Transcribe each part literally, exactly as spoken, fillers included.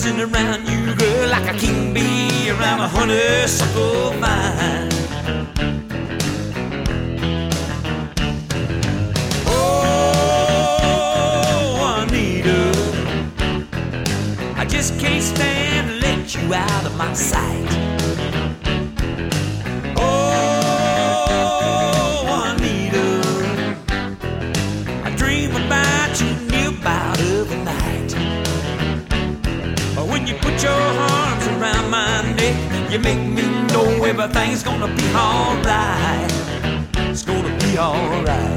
buzzing around you, girl, like a king bee around a honeysuckle vine. Oh, Anita, I just can't stand to let you out of my sight. Oh, Anita, I dream about you near about every night. When you put your arms around my neck, you make me know everything's gonna be alright. It's gonna be alright.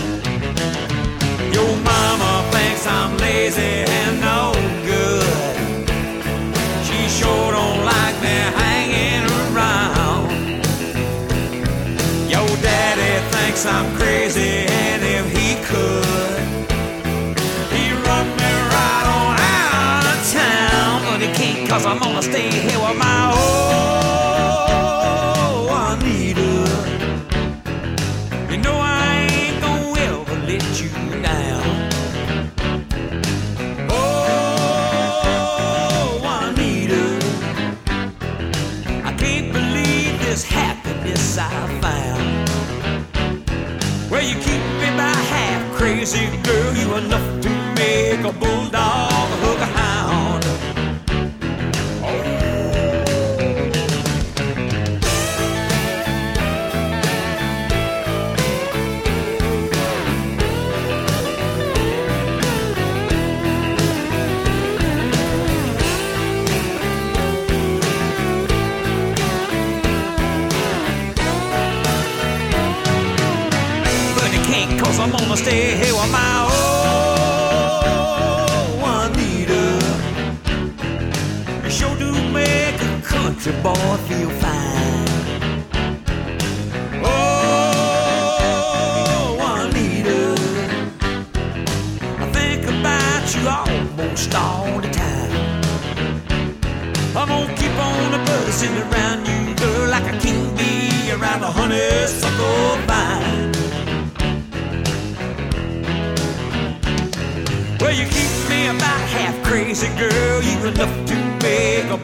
Your mama thinks I'm lazy and no good. She sure don't like me hanging around. Your daddy thinks I'm crazy, and if he could, he'd run me right on out of town. But he can't, 'cause I'm gonna stay here with my old Anita. You know I ain't gonna ever let you down. Oh, Anita, I can't believe this happiness I found. Well, you keep me by half crazy, girl. You enough to make a bulldog hook a hound. Cause I'm gonna stay here with my old Anita. You sure do make a country boy feel fine. Oh, Anita, I think about you almost all the time. I'm gonna keep on buzzing around you, girl, like a king bee around a honeysuckle vine. Well, you keep me about half crazy, girl. You enough to make a